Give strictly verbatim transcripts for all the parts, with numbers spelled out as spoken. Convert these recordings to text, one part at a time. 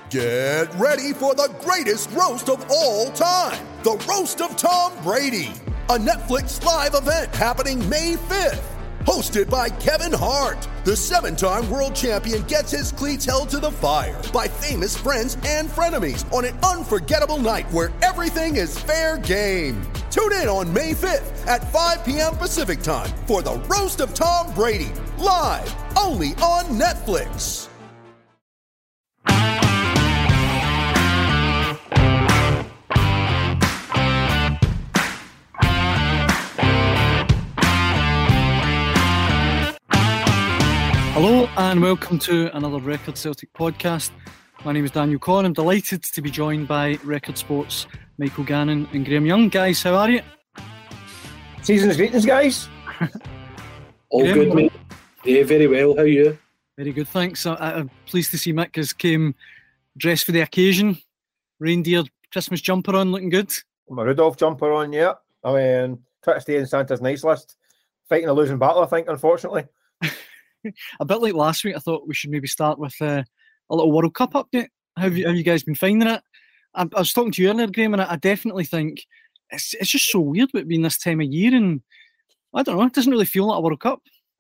Get ready for the greatest roast of all time, the Roast of Tom Brady, a Netflix live event happening May fifth. Hosted by Kevin Hart, the seven-time world champion gets his cleats held to the fire by famous friends and frenemies on an unforgettable night where everything is fair game. Tune in on May fifth at five p.m. Pacific time for the Roast of Tom Brady, live only on Netflix. Hello and welcome to another Record Celtic podcast. My name is Daniel Conn. I'm delighted to be joined by Record Sports' Michael Gannon and Graham Young. Guys, how are you? Season's greetings, guys. All Graham, good, mate. Yeah, very well. How are you? Very good, thanks. I, I'm pleased to see Mick has came dressed for the occasion. Reindeer Christmas jumper on, looking good. My Rudolph jumper on, yeah. I mean, try to stay in Santa's nice list. Fighting a losing battle, I think, unfortunately. A bit like last week, I thought we should maybe start with uh, a little World Cup update. How have you, have you guys been finding it? I, I was talking to you earlier, Graham, and I, I definitely think it's it's just so weird with it being this time of year, and I don't know, it doesn't really feel like a World Cup.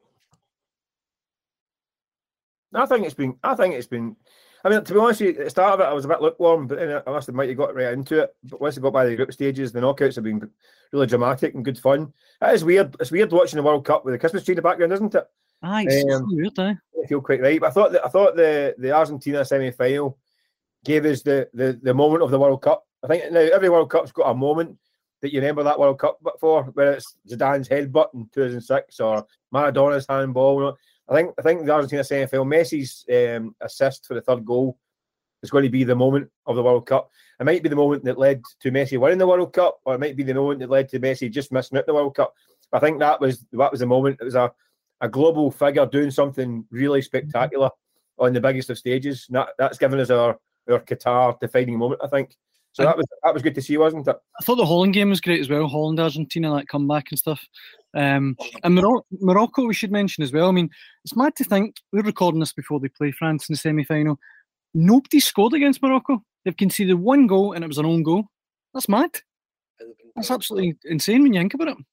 I think it's been. I think it's been. I mean, to be honest, at the start of it, I was a bit lukewarm, but then I must admit you got right into it. But once I got by the group stages, the knockouts have been really dramatic and good fun. It is weird. It's weird watching the World Cup with the Christmas tree in the background, isn't it? Aye, it's um, so weird, eh? I feel quite right. But I thought that I thought the, the Argentina semi-final gave us the, the, the moment of the World Cup. I think now every World Cup's got a moment that you remember that World Cup for, whether it's Zidane's headbutt in two thousand six or Maradona's handball. You know, I think I think the Argentina semi-final, Messi's um, assist for the third goal is going to be the moment of the World Cup. It might be the moment that led to Messi winning the World Cup, or it might be the moment that led to Messi just missing out the World Cup. I think that was that was the moment. It was a a global figure doing something really spectacular on the biggest of stages. That, that's given us our, our Qatar defining moment, I think. So that was that was good to see, wasn't it? I thought the Holland game was great as well. Holland, Argentina, that comeback and stuff. Um, and Mor- Morocco, we should mention as well. I mean, it's mad to think, we're recording this before they play France in the semi-final. Nobody scored against Morocco. They've conceded one goal and it was an own goal. That's mad. That's absolutely insane when you think about it.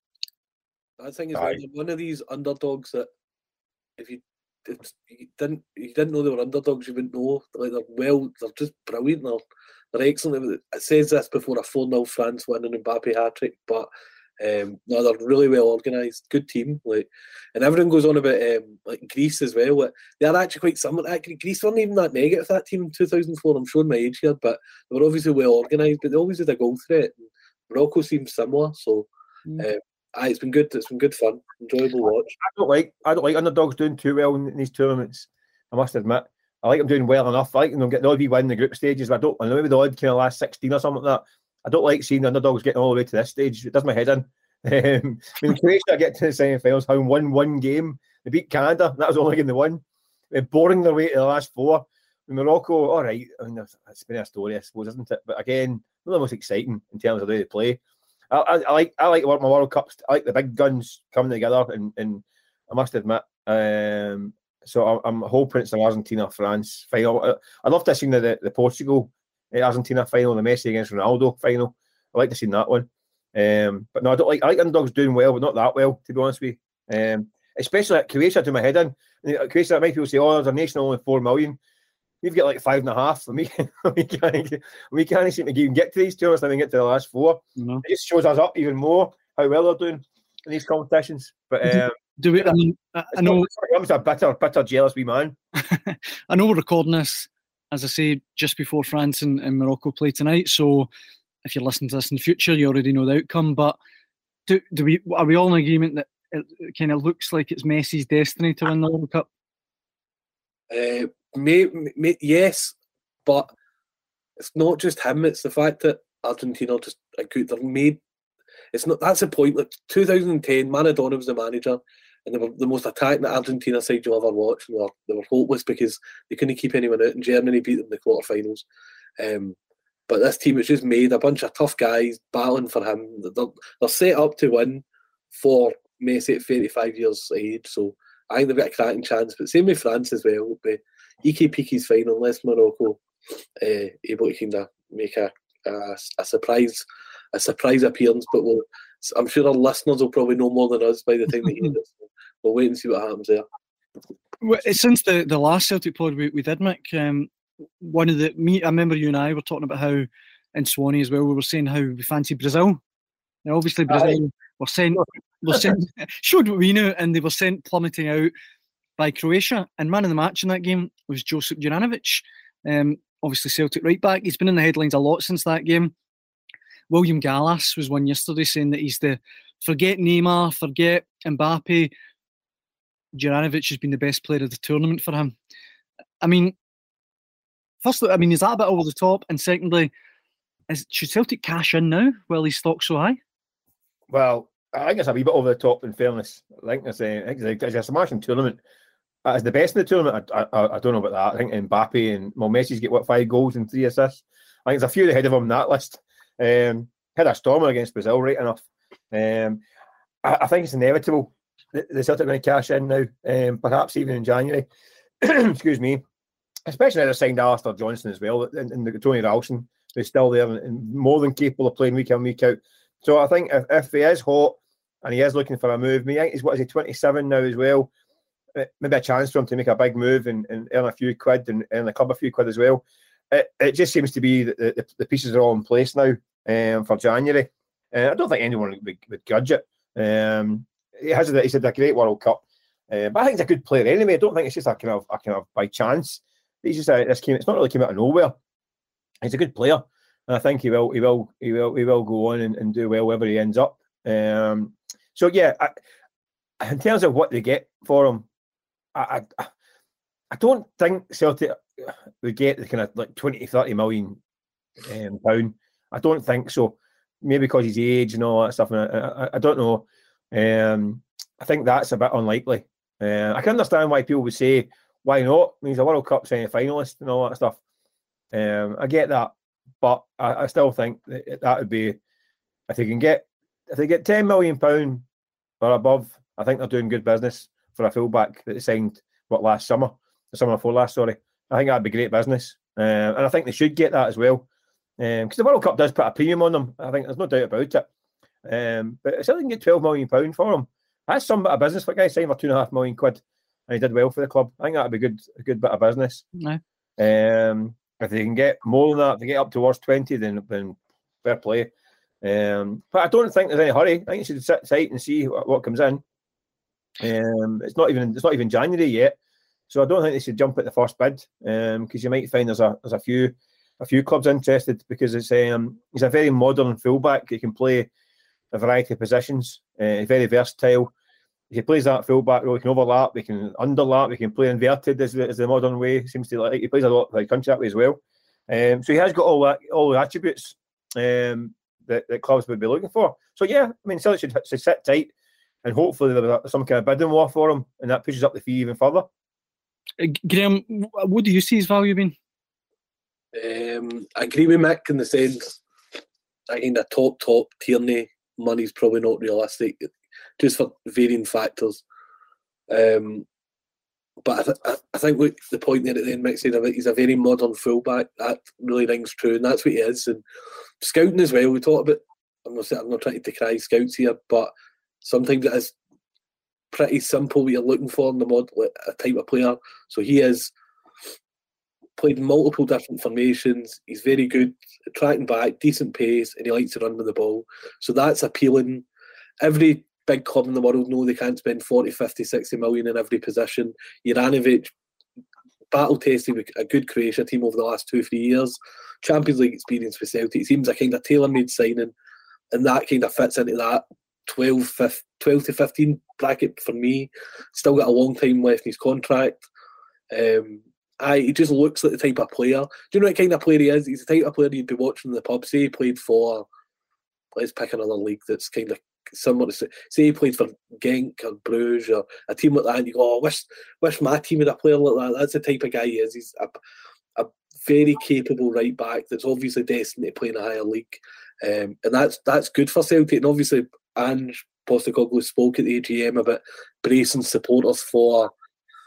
I think it's one of these underdogs that if you, if you didn't you didn't know they were underdogs, you wouldn't know. Like they're well, they're just brilliant. They're, they're excellent. It says this before a four nil France win and Mbappe hat trick, but um, no, they're really well organised, good team. Like, and everyone goes on about um, like Greece as well. Like, they are actually quite similar. Actually, Greece weren't even that negative that team in two thousand four. I'm showing my age here, but they were obviously well organised. But they always had a goal threat. And Morocco seems similar, so. Mm. Um, Aye, it's been good. It's been good fun, enjoyable watch. I don't like I don't like underdogs doing too well in these tournaments. I must admit, I like them doing well enough. I like them getting the odd wee win in the group stages. But I don't. I know maybe the odd kind of last sixteen or something like that. I don't like seeing the underdogs getting all the way to this stage. It does my head in. Um, I mean, Croatia get to the semi-finals, having won one game. They beat Canada. That was the only game they won. They're boring their way to the last four. In Morocco, all right. I mean, it's been a story, I suppose, isn't it? But again, not the most exciting in terms of the way they play. I, I, I like I like my World Cups. I like the big guns coming together, and, and I must admit, um, so I'm hoping it's the Argentina France final. I'd love to have seen the the Portugal Argentina final, the Messi against Ronaldo final. I'd like to see that one. Um, but no, I don't like I like underdogs doing well, but not that well, to be honest with you. Um, especially at Croatia, to my head in. Croatia, many people say, "Oh, there's a nation of only four million." We've got like five and a half. And we, we can't we can't seem to even get to these tournaments and then get to the last four. Mm-hmm. It just shows us up even more how well they're doing in these competitions. But um, do we? I mean, I, I know I'm a bitter, bitter, jealous wee man. I know we're recording this, as I say, just before France and, and Morocco play tonight. So if you're listening to this in the future, you already know the outcome. But do do we? Are we all in agreement that it, it kind of looks like it's Messi's destiny to win the World Cup? Uh, may, may, yes, but it's not just him. It's the fact that Argentina just they're made. It's not that's the point. Like two thousand ten, Maradona was the manager, and they were the most attacking Argentina side you'll ever watch. And they were, they were hopeless because they couldn't keep anyone out. And Germany beat them in the quarterfinals. Um, but this team is just made a bunch of tough guys battling for him. They're, they're set up to win for Messi at thirty-five years of age. So I think they've got a cracking chance. But same with France as well. Be, E K Pique's fine unless Morocco uh, able to kind of make a, a a surprise a surprise appearance. But we'll, I'm sure our listeners will probably know more than us by the time they hear this. We'll wait and see what happens there. Well, since the, the last Celtic pod we, we did, Mick, um, one of the me I remember you and I were talking about how in Swanee as well we were saying how we fancy Brazil. Now, obviously Brazil Aye. were sent were sent showed what we knew, and they were sent plummeting out by Croatia. And man of the match in that game was Josip Juranovic. Um, obviously Celtic right back. He's been in the headlines a lot since that game. William Gallas was one yesterday saying that he's the forget Neymar, forget Mbappe. Juranovic has been the best player of the tournament for him. I mean, firstly, I mean, is that a bit over the top? And secondly, is, should Celtic cash in now while his stock's so high? Well, I think it's a wee bit over the top, in fairness. I think it's a, I think it's a smashing tournament. As the best in the tournament, I, I, I don't know about that. I think Mbappe and well, Messi's get, what, five goals and three assists. I think there's a few ahead of him on that list. Um, had a stormer against Brazil, right enough. Um, I, I think it's inevitable. The Celtic going to cash in now, um, perhaps even in January. Excuse me. Especially as I signed Alistair Johnson as well, and, and the Tony Ralston, who's still there and, and more than capable of playing week in, week out. So I think if, if he is hot and he is looking for a move, I think he's, what is he, twenty-seven now as well, maybe a chance for him to make a big move and, and earn a few quid and earn the club a few quid as well. It, it just seems to be that the, the pieces are all in place now um, for January. Uh, I don't think anyone would, would grudge it. Um, He has a, he's had a great World Cup, uh, but I think he's a good player anyway. I don't think it's just a kind of a kind of by chance. He's just a, this came. It's not really came out of nowhere. He's a good player, and I think he will. He will. He will. He will go on and, and do well wherever he ends up. Um, so yeah, I, in terms of what they get for him, I, I I don't think Celtic would get the kind of like twenty to thirty million um, pound. I don't think so. Maybe because his age and all that stuff. And I, I, I don't know. Um, I think that's a bit unlikely. Uh, I can understand why people would say, why not? I mean, he's a World Cup semi-finalist and all that stuff. Um, I get that, but I, I still think that, that would be, if they can get, if they get ten million pounds or above, I think they're doing good business for a fullback that they signed, what, last summer? The summer before last, sorry. I think that'd be great business. Um, and I think they should get that as well. Because um, the World Cup does put a premium on them. I think there's no doubt about it. Um, but if they can get twelve million pounds for him, that's some bit of business for a guy signed for two and a half million quid, and he did well for the club. I think that'd be good, a good bit of business. No. Um, if they can get more than that, if they get up towards twenty, then then fair play. Um, but I don't think there's any hurry. I think you should sit tight and see what, what comes in. Um, it's not even it's not even January yet, so I don't think they should jump at the first bid. Um, because you might find there's a there's a few a few clubs interested because it's um he's a very modern fullback. He can play a variety of positions. Uh, very versatile. If he plays that fullback role, he can overlap, he can underlap, he can play inverted as the, as the modern way. Seems to like he plays a lot like country that way as well. Um, so he has got all that all the attributes um, that, that clubs would be looking for. So yeah, I mean, Celtic should, should sit tight and hopefully there's some kind of bidding war for him, and that pushes up the fee even further. Uh, Graham, what do you see his value being? Um, I agree with Mick in the sense I think the top top Tierney money's probably not realistic, just for varying factors. Um, but I, th- I think what the point there at the end, Mick said about he's a very modern fullback. That really rings true, and that's what he is. And scouting as well. We talk about. I'm not saying I'm not trying to decry scouts here, but sometimes it is pretty simple what you're looking for in the mod a type of player. So he is. Played multiple different formations. He's very good at tracking back, decent pace, and he likes to run with the ball. So that's appealing. Every big club in the world know they can't spend forty, fifty, sixty million in every position. Juranovic battle tested with a good Croatia team over the last two, three years. Champions League experience for Celtic. It seems a kind of tailor-made signing, and that kind of fits into that twelve, twelve to fifteen bracket for me. Still got a long time left in his contract. Um, I, he just looks like the type of player. Do you know what kind of player he is? He's the type of player you'd be watching in the pub. Say he played for, let's pick another league that's kind of similar to, say he played for Genk or Bruges or a team like that, and you go, oh, I wish, wish my team had a player like that. That's the type of guy he is. He's a, a very capable right back that's obviously destined to play in a higher league. Um, and that's that's good for Celtic. And obviously, Ange Postecoglou spoke at the A G M about bracing supporters for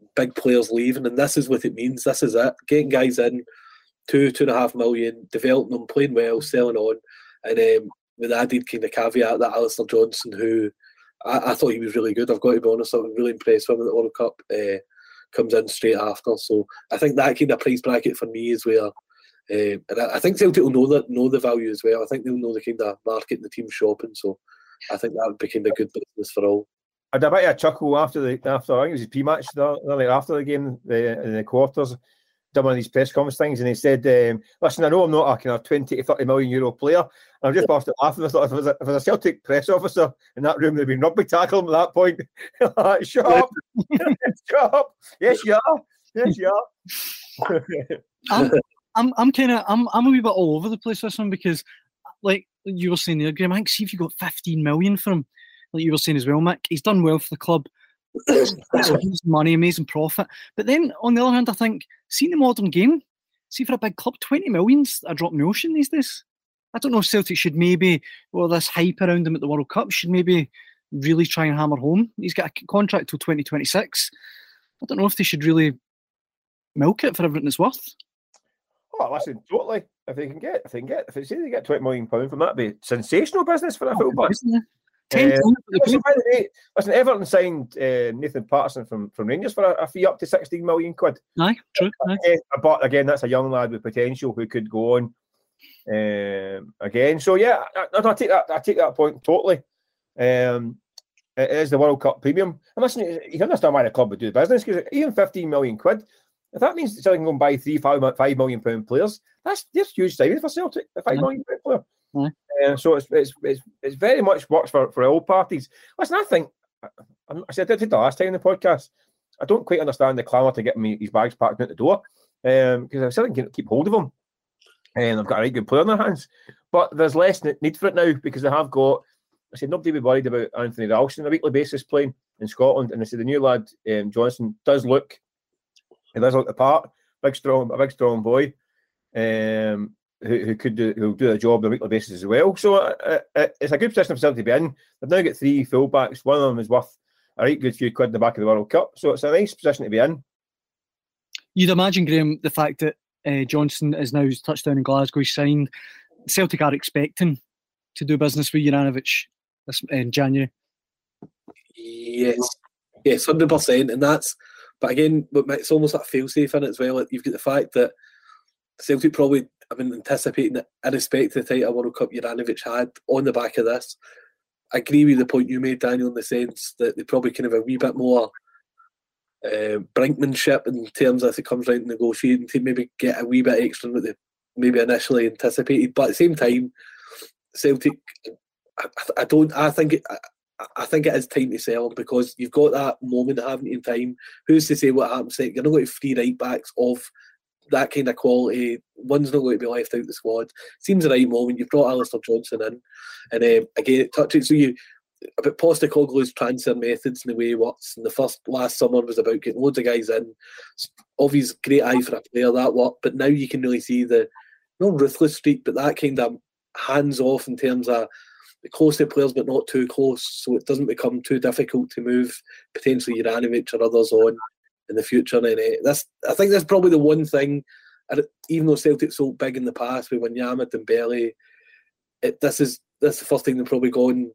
big players leaving, and this is what it means. This is it. Getting guys in, two, two and a half million, developing them, playing well, selling on, and um, with the added kind of caveat that Alistair Johnson, who I, I thought he was really good. I've got to be honest, I was really impressed with him at the World Cup. Uh, comes in straight after, so I think that kind of price bracket for me is where, uh, and I, I think Celtic will know that know the value as well. I think they'll know the kind of market and the team shopping. So I think that would be kind of good business for all. I had a bit of a chuckle after the after I think it was his pre-match like after the game the, in the quarters. Done one of these press conference things, and he said, um, "Listen, I know I'm not a kind of twenty to thirty million euro player." And I'm just burst out laughing. I thought if I was a, if I was a Celtic press officer in that room, there'd been rugby tackle him at that point. Like, shut up, shut up. Yes, you are. Yes, you are. I'm, I'm, I'm kind of, I'm, I'm a wee bit all over the place with this one because, like you were saying there, Graham, I think see if you got fifteen million for him, like you were saying as well, Mick. He's done well for the club. Amazing money, amazing profit. But then on the other hand, I think, seeing the modern game, see for a big club, twenty million's a drop in the ocean these days. I don't know if Celtic should maybe, well, this hype around him at the World Cup, should maybe really try and hammer home. He's got a contract till twenty twenty-six. I don't know if they should really milk it for everything it's worth. Oh, listen, totally. If they can get, if they can get, if they say they get twenty million pounds from that, it'd be sensational business for a fullback. Ten Uh, listen, by the way, listen, Everton signed uh, Nathan Patterson from, from Rangers for a, a fee up to sixteen million quid. Aye, true. Aye. Uh, but again, that's a young lad with potential who could go on um, again. So yeah, I, I take that. I take that point totally. Um, it is the World Cup premium, and listen, you can understand why the club would do business because even fifteen million quid, if that means Celtic can go and buy three, five, five million pound players, that's that's huge savings for Celtic. A five yeah. million pound player. Yeah. Uh, so it's, it's it's it's very much works for, for all parties. Listen, I think I, I said I did the last time in the podcast. I don't quite understand the clamour to get me his bags packed out the door because um, I still can keep hold of him, and I've got a very good player in their hands. But there's less need for it now because they have got. I said nobody be worried about Anthony Ralston on a weekly basis playing in Scotland, and I said the new lad um, Johnson does look, he does look the part, big strong, a big strong boy. Um, Who, who could do who'll do the job on a weekly basis as well. So uh, uh, it's a good position for Celtic to be in. They've now got three fullbacks. One of them is worth a right good few quid in the back of the World Cup. So it's a nice position to be in. You'd imagine, Graham, the fact that uh, Johnson is now touched down in Glasgow, he's signed. Celtic are expecting to do business with Juranovic this in January. Yes, yes, hundred percent, and that's. But again, it's almost like a fail-safe in it as well. You've got the fact that Celtic probably. I've been anticipating that, irrespective of the title World Cup Juranovic had on the back of this. I agree with the point you made, Daniel, in the sense that they probably kind of a wee bit more uh, brinkmanship in terms of if it comes round to negotiating to maybe get a wee bit extra than what they maybe initially anticipated. But at the same time, Celtic, I, I don't. I think it. I, I think it is time to sell him because you've got that moment, haven't you, in time. Who's to say what happens? You're not going to free right backs of that kind of quality. One's not going to be left out of the squad. Seems the right moment. You've brought Alistair Johnson in, and um, again, it touches so you about Postecoglou's transfer methods and the way he works. And the first last summer was about getting loads of guys in. Obviously, great eye for a player that worked, but now you can really see the not ruthless streak, but that kind of hands off in terms of the close to players, but not too close, so it doesn't become too difficult to move potentially Juranovic or others on in the future. And uh, this, I think that's probably the one thing, even though Celtic's so big in the past with Wanyama and Dembele, it, this is this is the first thing they've probably gone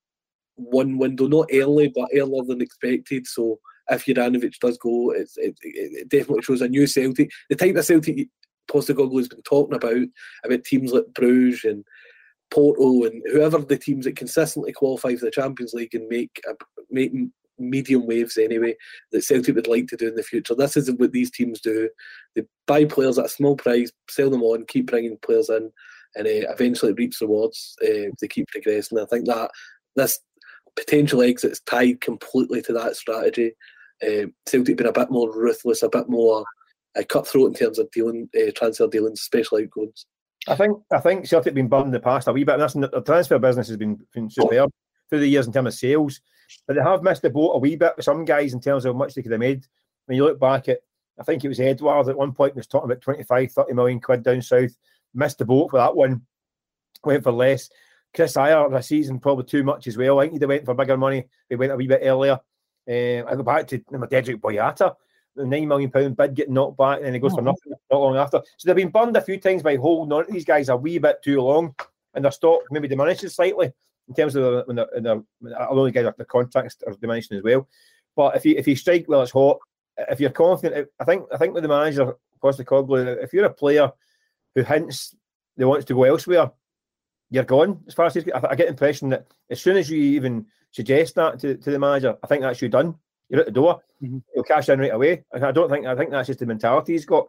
one window, not early, but earlier than expected. So if Juranovic does go, it's, it, it definitely shows a new Celtic. The type of Celtic Postecoglou has been talking about, about teams like Bruges and Porto and whoever the teams that consistently qualify for the Champions League and make make medium waves anyway, that Celtic would like to do in the future. This is what these teams do. They buy players at a small price, sell them on, keep bringing players in, and uh, eventually it reaps rewards uh, if they keep progressing. I think that this potential exit is tied completely to that strategy. Uh, Celtic been a bit more ruthless, a bit more uh, cutthroat in terms of dealing uh, transfer dealings, especially outgoings. I think I think Celtic have been burned in the past a wee bit. And the transfer business has been, been superb through the years in terms of sales, but they have missed the boat a wee bit with some guys in terms of how much they could have made. When you look back at, I think it was Edouard at one point was talking about twenty-five, thirty million quid down south. Missed the boat for that one. Went for less. Chris Ayer this season probably too much as well. I think he'd have went for bigger money. They went a wee bit earlier. Um, I go back to Dedrick Boyata. the nine million pound bid getting knocked back, and then he goes oh. for nothing not long after. So they've been burned a few times by holding on to these guys a wee bit too long, and their stock maybe diminishes slightly in terms of when they're, they're, a lot of guys the contracts are diminishing as well. But if you if you strike while it's hot, if you're confident, I think I think with the manager Postecoglou, if you're a player who hints they wants to go elsewhere, you're gone. As far as he's, I, I get the impression that as soon as you even suggest that to, to the manager, I think that's you done. You're at the door. Mm-hmm. He'll cash in right away. I don't think. I think that's just the mentality he's got.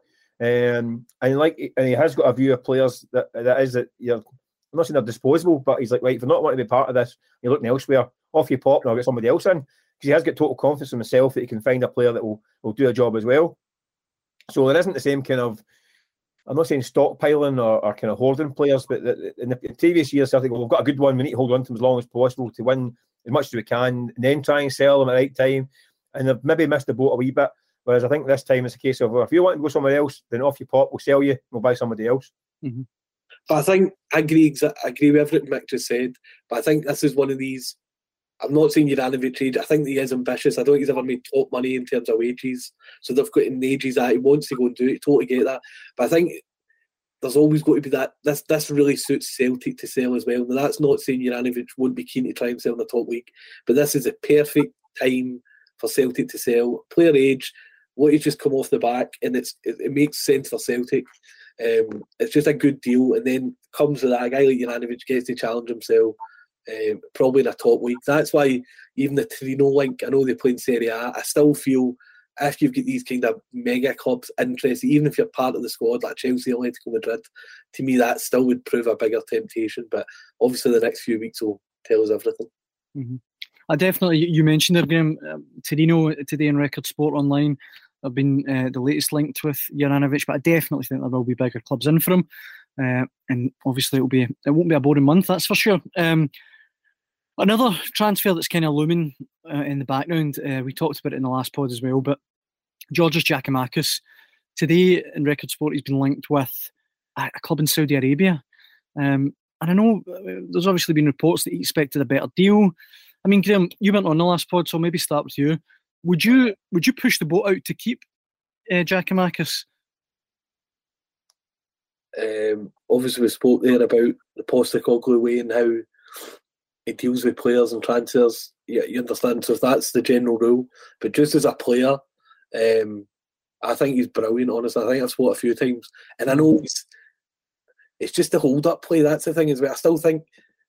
Um, and like, and he has got a view of players that that is that you're. I'm not saying they're disposable, but he's like, right, if you're not wanting to be part of this, you're looking elsewhere. Off you pop, and I'll get somebody else in, because he has got total confidence in himself that he can find a player that will will do a job as well. So there isn't the same kind of. I'm not saying stockpiling or, or kind of hoarding players, but the, in the previous years, I think, well, we've got a good one. We need to hold on to them as long as possible to win as much as we can, and then try and sell them at the right time. And they've maybe missed the boat a wee bit. Whereas I think this time it's a case of, well, if you want to go somewhere else, then off you pop, we'll sell you, we'll buy somebody else. Mm-hmm. But I think I agree, I agree with everything Mick just said. But I think this is one of these. I'm not saying Juranovic trade. I think he is ambitious. I don't think he's ever made top money in terms of wages. So they've got in ages that he wants to go and do it. Totally get that. But I think there's always got to be that. This this really suits Celtic to sell as well. Now that's not saying Juranovic won't be keen to try and sell in the top league, but this is a perfect time for Celtic to sell. Player age, what he's just come off the back, and it's it, it makes sense for Celtic. Um, it's just a good deal, and then comes with that a guy like Juranovic gets to challenge himself, um, probably in a top league. That's why even the Torino link, I know they play in Serie A, I still feel if you've got these kind of mega clubs interested, even if you're part of the squad like Chelsea or Atletico Madrid, to me that still would prove a bigger temptation. But obviously the next few weeks will tell us everything. Mm-hmm. I definitely, you mentioned there, Graham, um, Torino today in Record Sport Online have been uh, the latest linked with Juranovic, but I definitely think there will be bigger clubs in for him, uh, and obviously it'll be it won't be a boring month, that's for sure. Um, another transfer that's kind of looming uh, in the background, uh, we talked about it in the last pod as well, but Georgios Giakoumakis today in Record Sport, he's been linked with a, a club in Saudi Arabia, um, and I know there's obviously been reports that he expected a better deal. I mean, Graham, you went on the last pod, so I'll maybe start with you. Would you would you push the boat out to keep uh, Giakoumakis? Um, obviously, we spoke there about the Postecoglou way and how he deals with players and transfers. Yeah, you understand. So if that's the general rule, but just as a player, um, I think he's brilliant. Honestly, I think I've spoke a few times, and I know he's, it's just the hold-up play. That's the thing. Is I still think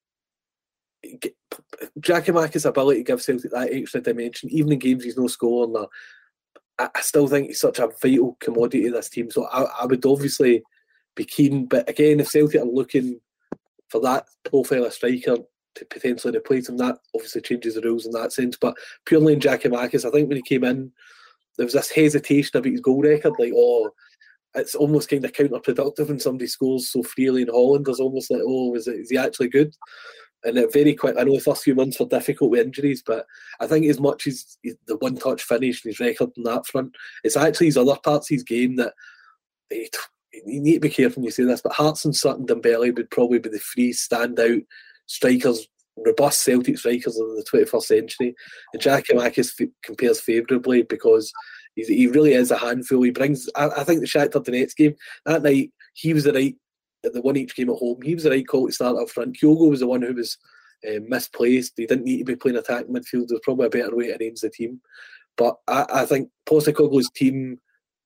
Giakoumakis' ability to give Celtic that extra dimension, even in games he's no scoring, or, I, I still think he's such a vital commodity to this team. So I, I would obviously be keen, but again, if Celtic are looking for that profile of striker to potentially replace him, that obviously changes the rules in that sense. But purely in Giakoumakis, I think when he came in, there was this hesitation about his goal record, like, oh, it's almost kind of counterproductive when somebody scores so freely in Holland. There's almost like, oh, is, it, is he actually good? And it very quick, I know the first few months were difficult with injuries, but I think as much as the one-touch finish and his record on that front, it's actually his other parts of his game that you need to be careful when you say this, but Hearts and Sutton Dembele would probably be the three standout strikers, robust Celtic strikers of the twenty-first century. And Giakoumakis f- compares favourably because he's, he really is a handful. He brings, I, I think the Shakhtar Donetsk game, that night, he was the right, the one each game at home, he was the right call to start up front. Kyogo was the one who was uh, misplaced. He didn't need to be playing attacking midfield. There's probably a better way to arrange the team. But I, I think Postecoglou's team,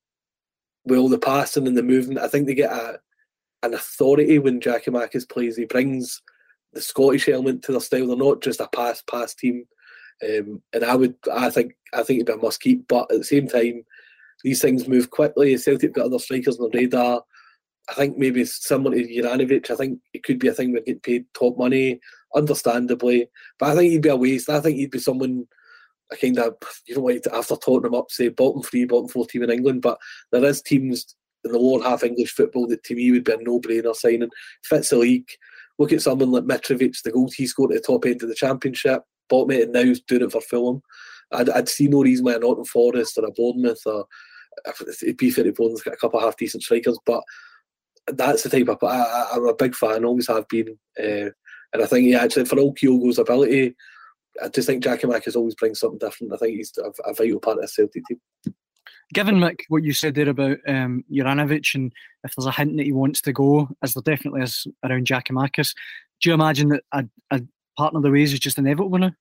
with all the passing and the movement, I think they get a, an authority when Giakoumakis plays. He brings the Scottish element to their style. They're not just a pass pass team. Um, and I would, I think, I think it'd be a must keep. But at the same time, these things move quickly. Celtic got other strikers on the radar. I think maybe similar to Juranovic, I think it could be a thing where get paid top money, understandably. But I think he'd be a waste. I think he'd be someone, a kind of, you know, like after Tottenham up, say bottom three, bottom four team in England. But there is teams in the lower half English football that to me would be a no-brainer signing. Fits the league. Look at someone like Mitrovic, the goals he scored at the top end of the Championship. Bottom it, and now he's doing it for Fulham. I'd, I'd see no reason why a Nottingham Forest or a Bournemouth, or it'd be fair to Bournemouth got a couple of half decent strikers, but that's the type of, I, I'm a big fan, always have been, uh, and I think he actually, for all Kyogo's ability, I just think Giakoumakis always brings something different. I think he's a, a vital part of the Celtic team. Given, Mick, what you said there about um, Juranovic, and if there's a hint that he wants to go, as there definitely is around Giakoumakis, do you imagine that a, a partner of the ways is just inevitable now?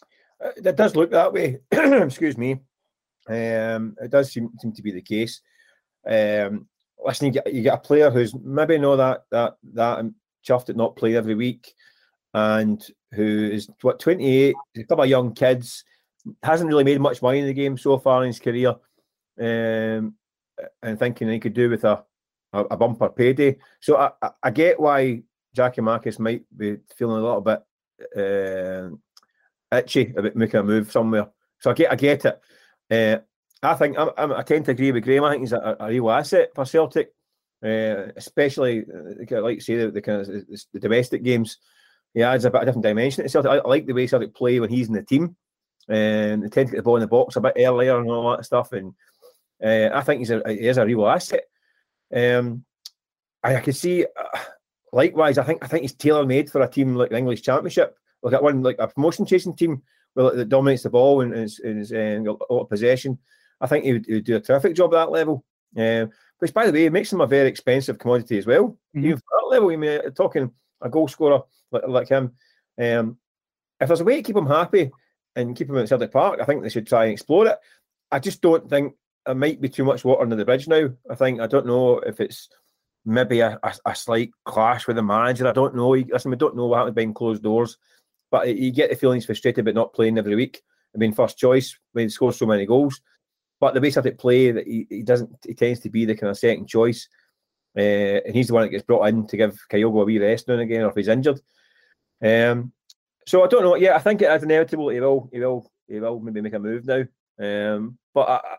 It does look that way. Excuse me. Um, it does seem, seem to be the case. Um, listen, you get, you get a player who's maybe not that that that chuffed at not playing every week, and who is what twenty-eight, a couple of young kids, hasn't really made much money in the game so far in his career, um, and thinking he could do with a, a, a bumper payday. So I, I, I get why Giakoumakis might be feeling a little bit uh, itchy about making a move somewhere. So I get I get it. Uh, I think I'm, I'm, I tend to agree with Graham. I think he's a, a real asset for Celtic, uh, especially uh, like you say the, the kind of the, the domestic games. He adds a bit of different dimension to Celtic. I, I like the way Celtic play when he's in the team, and they tend to get the ball in the box a bit earlier and all that stuff. And uh, I think he's a he is a real asset. Um, I, I could see. Uh, likewise, I think I think he's tailor made for a team like the English Championship, like that one, like a promotion chasing team well, that dominates the ball and is, is uh, got a lot of possession. I think he would, he would do a terrific job at that level. Um, which, by the way, makes him a very expensive commodity as well. Mm-hmm. Even for that level, I mean, talking a goal scorer like, like him. Um, if there's a way to keep him happy and keep him at Celtic Park, I think they should try and explore it. I just don't think it might be too much water under the bridge now. I think I don't know if it's maybe a, a, a slight clash with the manager. I don't know. Listen, we don't know what happened behind closed doors, but you get the feeling he's frustrated about not playing every week. I mean, first choice when he scores so many goals. But the way Celtic play, that he, he doesn't, he tends to be the kind of second choice, uh, and he's the one that gets brought in to give Kyogo a wee rest now and again, or if he's injured. Um, so I don't know. Yeah, I think it is inevitable. He will, he will, he will maybe make a move now. Um, but I,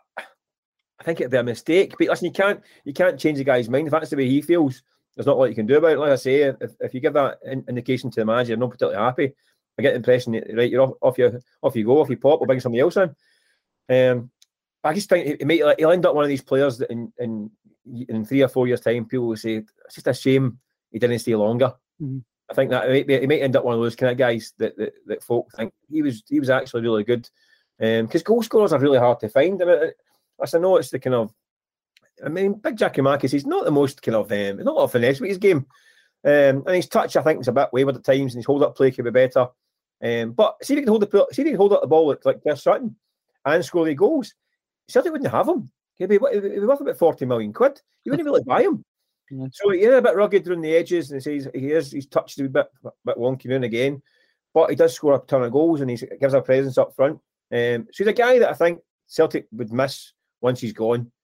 I think it'd be a mistake. But listen, you can't, you can't change the guy's mind if that's the way he feels. There's not a lot you can do about it. Like I say, if, if you give that in, indication to the manager, you're not particularly happy. I get the impression that, right, you're off, off you, off you go, off you pop, we'll bring somebody else in. Um. I just think he may, he'll end up one of these players that in, in in three or four years' time, people will say, it's just a shame he didn't stay longer. Mm-hmm. I think that he might, be, he might end up one of those kind of guys that that, that folk think he was he was actually really good. Because um, goal scorers are really hard to find. I mean, as I know, it's the kind of, I mean, Big Giakoumakis, he's not the most kind of, um, not a lot of finesse with his game. Um, and his touch, I think, is a bit wayward at times, and his hold-up play could be better. Um, but see if he can hold the see if he can hold up the ball like, like Chris Sutton and score the goals. Celtic wouldn't have him. He'd be, he'd be worth about forty million quid. You wouldn't really buy him. Yeah. So he's a bit rugged around the edges, and he says he is. He's touched a bit, a bit wonky now and again, but he does score a ton of goals, and he gives a presence up front. Um, so he's a guy that I think Celtic would miss once he's gone.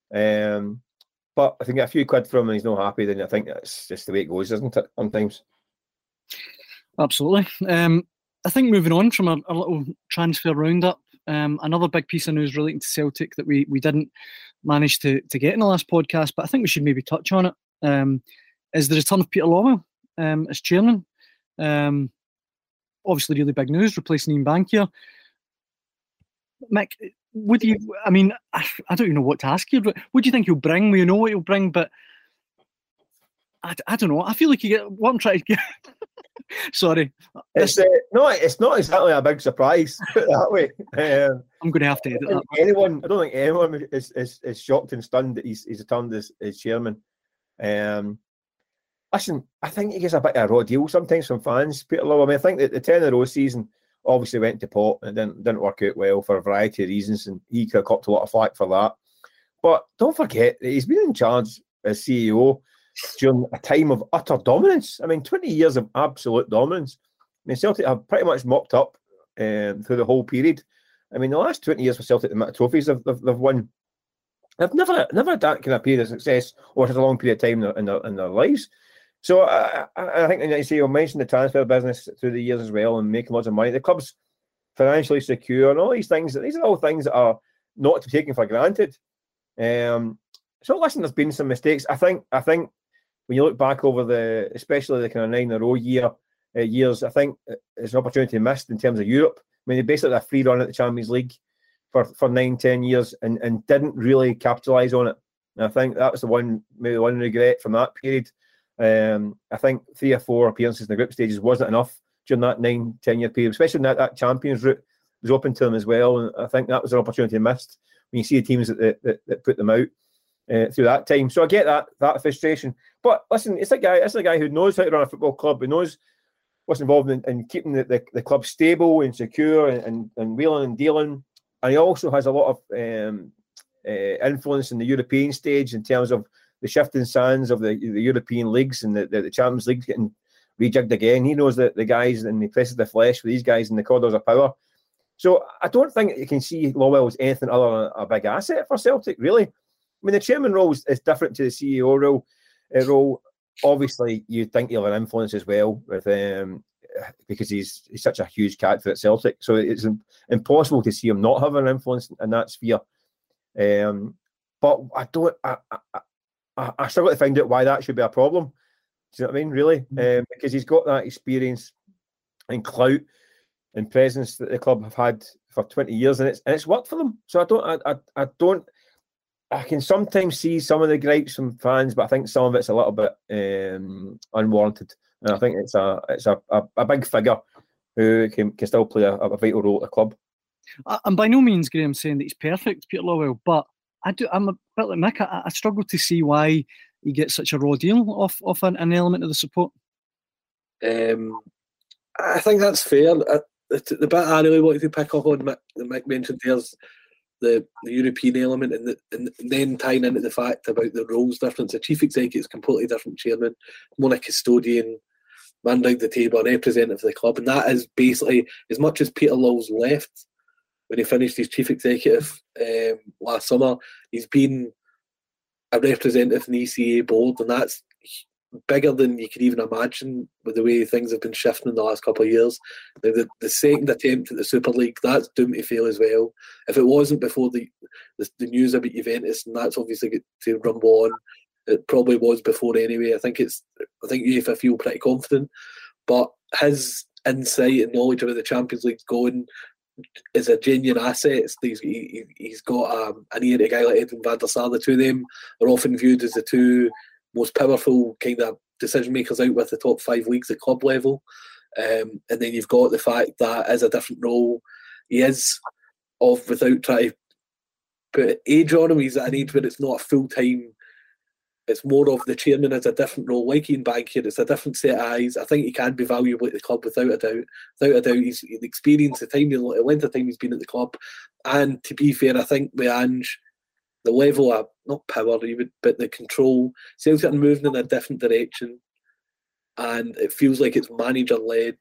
Um, but if they get a few quid from him and he's not happy, then I think that's just the way it goes, isn't it? Sometimes. Absolutely. Um, I think moving on from a, a little transfer roundup. Um, another big piece of news relating to Celtic that we we didn't manage to, to get in the last podcast, but I think we should maybe touch on it, um, is the return of Peter Lawwell um, as chairman. Um, obviously, really big news, replacing Ian Bankier. Mick, would you, I mean, I, I don't even know what to ask you. What do you think he'll bring? We know what he'll bring, but I, I don't know. I feel like you get what I'm trying to get. Sorry, it's uh, no, it's not exactly a big surprise. Put it that way. Um, I'm going to have to edit that. Anyone, I don't think anyone is, is, is shocked and stunned that he's he's returned as, as chairman. Um, listen, I think he gets a bit of a raw deal sometimes from fans. Peter Lawwell. I mean, I think that the ten in a row season obviously went to pot and didn't didn't work out well for a variety of reasons, and he could have copped a lot of flack for that. But don't forget that he's been in charge as C E O during a time of utter dominance. I mean, twenty years of absolute dominance. I mean, Celtic have pretty much mopped up um, through the whole period. I mean, the last twenty years for Celtic, the amount of trophies they've, they've, they've won, they've never never had that kind of period of success or such a long period of time in their, in their, in their lives. So I, I, I think, like you say, you'll mention the transfer business through the years as well and making lots of money. The club's financially secure and all these things. These are all things that are not to be taken for granted. Um, so listen, there's been some mistakes. I think. I think. When you look back over the, especially the kind of nine in a row year uh, years, I think it's an opportunity missed in terms of Europe. I mean, they basically had a free run at the Champions League for, for nine, ten years and, and didn't really capitalise on it. And I think that was the one, maybe one regret from that period. Um, I think three or four appearances in the group stages wasn't enough during that nine, ten year period, especially when that, that Champions route was open to them as well. And I think that was an opportunity missed when you see the teams that that, that put them out uh, through that time. So I get that that frustration. But listen, it's a guy, it's a guy who knows how to run a football club, who knows what's involved in, in keeping the, the, the club stable and secure and, and, and wheeling and dealing. And he also has a lot of um, uh, influence in the European stage in terms of the shifting sands of the, the European leagues and the, the, the Champions League getting rejigged again. He knows that the guys and he presses the flesh with these guys in the corridors of power. So I don't think you can see Lawwell as anything other than a big asset for Celtic, really. I mean, the chairman role is, is different to the C E O role. Uh, role. Obviously, you'd think he'll have an influence as well with um, because he's he's such a huge character at Celtic. So it's impossible to see him not having an influence in that sphere. Um, but I don't. I, I, I, I struggle to find out why that should be a problem. Do you know what I mean? Really, um, because he's got that experience and clout and presence that the club have had for twenty years, and it's and it's worked for them. So I don't. I I, I don't. I can sometimes see some of the gripes from fans, but I think some of it's a little bit um, unwarranted. And I think it's a it's a, a, a big figure who can, can still play a, a vital role at the club. I'm by no means, Graham, saying that he's perfect, Peter Lawwell, but I do. I'm a bit like Mick. I, I struggle to see why he gets such a raw deal off off an, an element of the support. Um, I think that's fair. I, the, the bit I really wanted to pick up on, Mick, that Mick mentioned there's the, the European element, and, the, and then tying into the fact about the roles difference. The chief executive is completely different chairman, more a custodian, man round the table, a representative of the club, and that is basically, as much as Peter Lawwell's left when he finished his chief executive um, last summer, he's been a representative in the E C A board, and that's bigger than you could even imagine with the way things have been shifting in the last couple of years. Now, the, the second attempt at the Super League, that's doomed to fail as well. If it wasn't before the, the, the news about Juventus, and that's obviously got to rumble on, it probably was before anyway. I think it's, I think UEFA feel pretty confident, but his insight and knowledge about the Champions League's going is a genuine asset. He's, he, he's got um, an ear to a guy like Edwin van der Sar. The two of them are often viewed as the two most powerful kind of decision makers out with the top five leagues at club level. Um, and then you've got the fact that as a different role, he is of, without trying to put age on him, he's at an age where it's not a full time, it's more of the chairman as a different role, like Ian Bankier, it's a different set of eyes. I think he can be valuable at the club without a doubt. Without a doubt, he's the experience, the time, the length of time he's been at the club. And to be fair, I think with Ange, the level of, not power, but the control, Celtic are moving in a different direction, and it feels like it's manager-led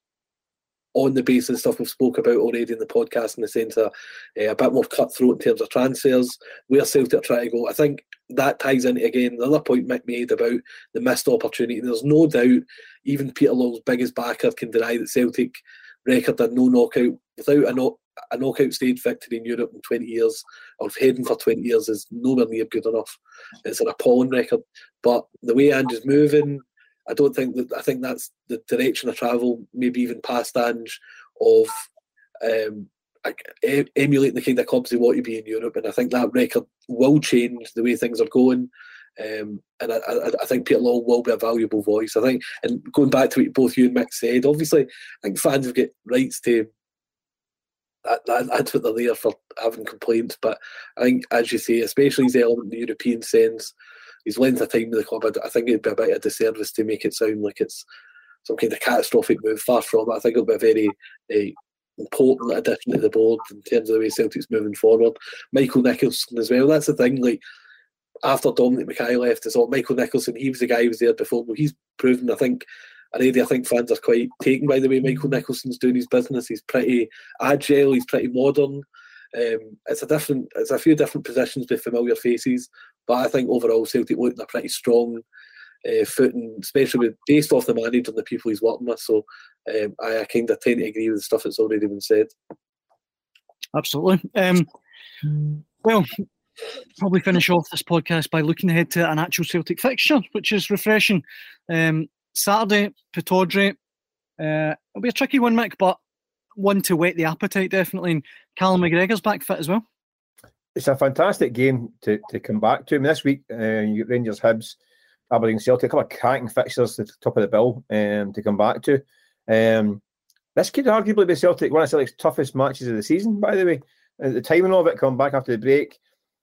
on the basis of stuff we've spoke about already in the podcast, in the sense of uh, a bit more cutthroat in terms of transfers, where Celtic are trying to go. I think that ties into, again, the other point Mick made about the missed opportunity. And there's no doubt, even Peter Lawwell's biggest backer can deny that Celtic record a no knockout, without a knock, a knockout stage victory in Europe in twenty years, or heading for twenty years, is nowhere near good enough. It's an appalling record. But the way Ange is moving, I don't think that, I think that's the direction of travel, maybe even past Ange, of um, emulating the kind of clubs they want to be in Europe. And I think that record will change the way things are going. Um, and I, I, I think Peter Lawwell will be a valuable voice. I think, and going back to what both you and Mick said, obviously, I think fans have got rights to. That, that, that's what they're there for, having complaints. But I think, as you say, especially his element in the European sense, his length of time with the club, I, I think it'd be a bit of a disservice to make it sound like it's some kind of catastrophic move. Far from it. I think it'll be a very uh, important addition to the board in terms of the way Celtic's moving forward. Michael Nicholson as well. That's the thing. Like, after Dominic Mackay left, it's all Michael Nicholson. He was the guy who was there before. Well, he's proven, I think, already, I think fans are quite taken by the way Michael Nicholson's doing his business. He's pretty agile, he's pretty modern. Um, it's a different, it's a few different positions with familiar faces, but I think overall Celtic look in a pretty strong uh, footing, especially with, based off the manager and the people he's working with. So um, I, I kind of tend to agree with the stuff that's already been said. Absolutely. Um, well, probably finish off this podcast by looking ahead to an actual Celtic fixture, which is refreshing. Um, Saturday, Pittodrie. Uh, it'll be a tricky one, Mick, but one to whet the appetite, definitely. And Callum McGregor's back fit as well. It's a fantastic game to, to come back to. I mean, this week, uh, you get Rangers, Hibs, Aberdeen, Celtic, a couple of cracking fixtures at the top of the bill um, to come back to. Um, this could arguably be Celtic, one of Celtic's toughest matches of the season, by the way. the timing of it coming back after the break.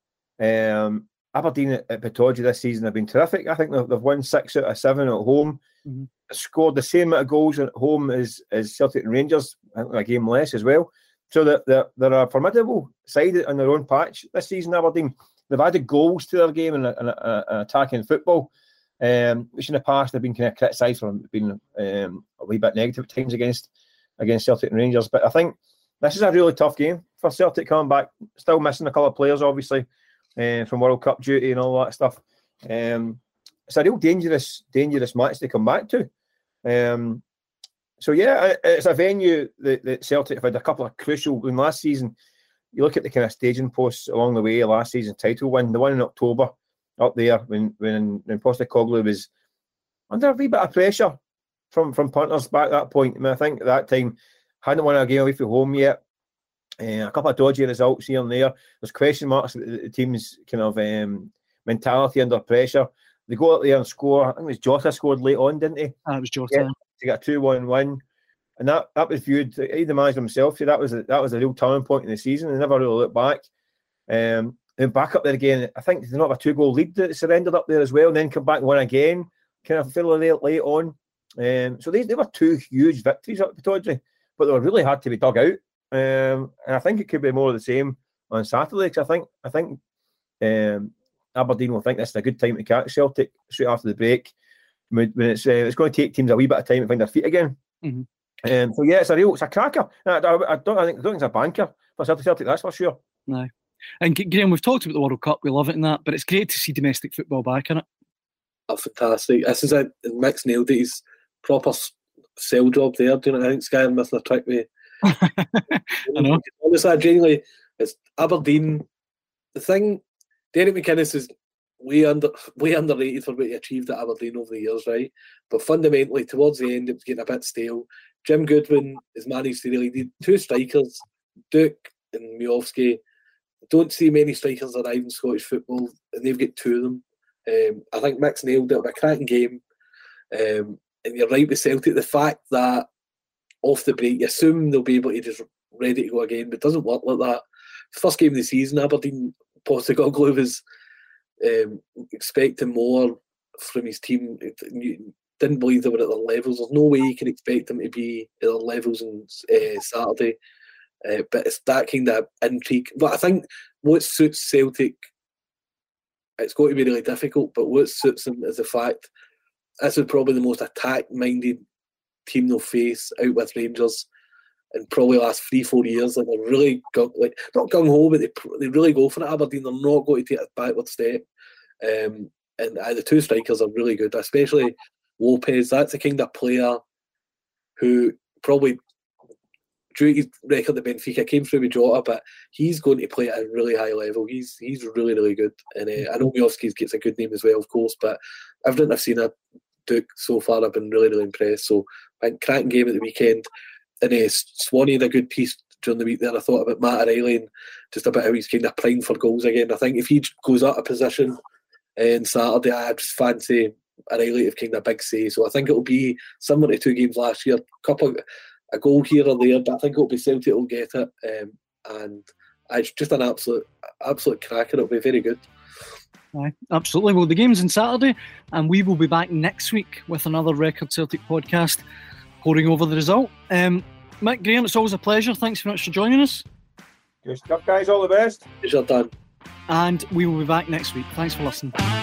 Um, Aberdeen at, at Pittodrie this season have been terrific. I think they've, they've won six out of seven at home. Mm-hmm. Scored the same amount of goals at home as, as Celtic and Rangers, I think a game less as well. So that they're, they're a formidable side on their own patch this season, Aberdeen. They've added goals to their game and, and, and, and attacking football, um, which in the past they've been kind of criticised for being um, a wee bit negative at times against against Celtic and Rangers. But I think this is a really tough game for Celtic coming back. Still missing a couple of players, obviously, uh, from World Cup duty and all that stuff. Um, it's a real dangerous, dangerous match to come back to. Um, so yeah, it's a venue that, that Celtic have had a couple of crucial. In last season, you look at the kind of staging posts along the way. Last season title win, the one in October up there when when when Postecoglou was under a wee bit of pressure from from punters back at that point. I mean, I think at that time hadn't won a game away from home yet. Uh, a couple of dodgy results here and there. There's question marks at the, the team's kind of um, mentality under pressure. They go out there and score. I think it was Jota scored late on, didn't he? Ah, it was Jota. Yeah, to get a two one win. And that, that was viewed, he the manager himself said that was a, that was a real turning point in the season. They never really looked back. Um, and back up there again, I think they not have a two-goal lead that surrendered up there as well, and then come back and win again, kind of fairly late, late on. Um, so they, they were two huge victories up at Pittodrie, but they were really hard to be dug out. Um, and I think it could be more of the same on Saturday, because I think, I think um, Aberdeen will think this is a good time to catch Celtic straight after the break. When it's uh, it's going to take teams a wee bit of time to find their feet again. Mm-hmm. Um, so yeah, it's a real, it's a cracker. I, I, I don't, I think, I don't think it's a banker for Celtic. Celtic, that's for sure. No, and Graham, we've talked about the World Cup. We love it in that, but it's great to see domestic football back in it. Oh, fantastic! This is it. Mick's nailed it. He's proper sell job there. Do you know? I think Sky are missing a trick with. I know. Honestly, genuinely, it's Aberdeen. The thing, Derek McInnes is way under, way underrated for what he achieved at Aberdeen over the years, right? But fundamentally, towards the end, it was getting a bit stale. Jim Goodwin has managed to really do two strikers, Duke and Miovski. Don't see many strikers arrive in Scottish football, and they've got two of them. Um, I think Mick's nailed it. It was a cracking game. Um, and you're right with Celtic. The fact that off the break, you assume they'll be able to just ready to go again, but it doesn't work like that. First game of the season, Aberdeen, Postecoglou was um, expecting more from his team. You didn't believe they were at their levels. There's no way you can expect them to be at their levels on uh, Saturday. Uh, but it's that kind of intrigue. But I think what suits Celtic, it's going to be really difficult, but what suits them is the fact this is probably the most attack-minded team they'll face out with Rangers in probably the last three, four years. Like they're really gung, like not gung ho, but they they really go for it. Aberdeen, they're not going to take a backward step. Um, and uh, the two strikers are really good, especially Lopez. That's the kind of player who probably, due to his record at Benfica, came through with Jota, but he's going to play at a really high level. He's he's really, really good. And uh, I know Miovski gets a good name as well, of course, but everything I've seen at Duke so far, I've been really, really impressed. So, I think cracking game at the weekend. And uh, Swanee had a good piece during the week there. I thought about Matt O'Reilly and just about how he's kind of primed for goals again. I think if he goes out of position on Saturday, I just fancy O'Reilly to have kind of a big say. So I think it'll be similar to two games last year. Couple a goal here or there, but I think it'll be Celtic will get it. Um, and it's just an absolute, absolute cracker. It'll be very good. Aye, absolutely. Well, the game's on Saturday, and we will be back next week with another Record Celtic podcast, pouring over the result. Um, Mick, Graham, it's always a pleasure. Thanks very much for joining us. Good stuff, guys. All the best. Pleasure done. And we will be back next week. Thanks for listening.